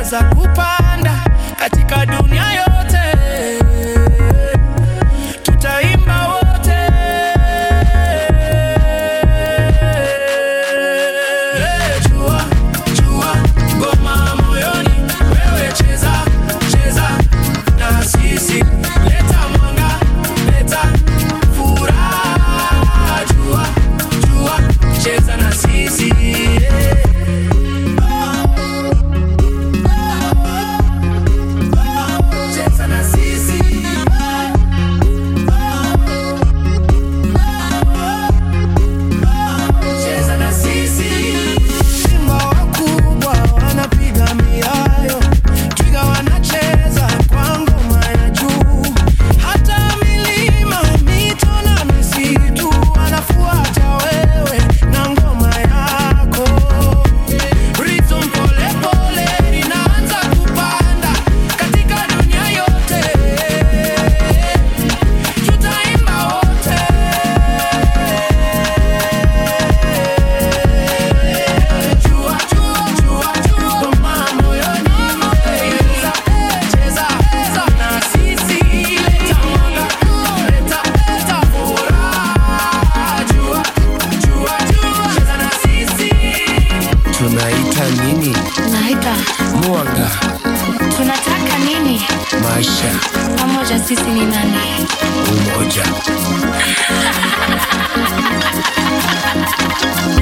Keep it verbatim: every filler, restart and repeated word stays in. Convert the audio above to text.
za kupanda katika dunia yote. Tutaimba wote. Jua, jua, ngoma moyoni, wewe cheza, cheza na sisi. Leta mwanga, leta furaha. Jua, jua, cheza na sisi. Tunaita nini? Naita Mwanga. tunataka nini? Maisha. Pamoja sisi ni nani? Umoja.